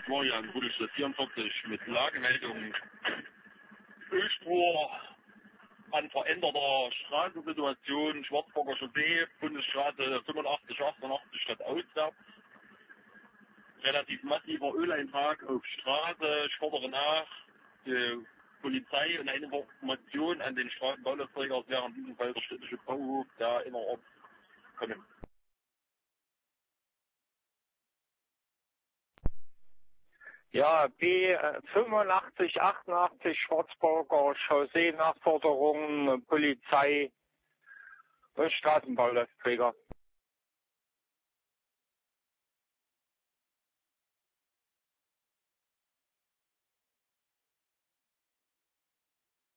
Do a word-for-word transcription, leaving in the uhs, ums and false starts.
Florian Buddelstadt vierundvierzig mit Lagemeldung. Ölspur an veränderter Straßensituation, Schwarzburger Chaussee, Bundesstraße fünfundachtzig achtundachtzig Stadt auswärts. Relativ massiver Öleintrag auf Straße. Ich fordere nach, die Polizei und eine Information an den Straßenbaulasträger, es wäre in diesem Fall der städtische Bauhof, da innerorts kommen. Ja, B fünfundachtzig achtundachtzig Schwarzburger Chaussee Nachforderung, Polizei und Straßenbaulasträger.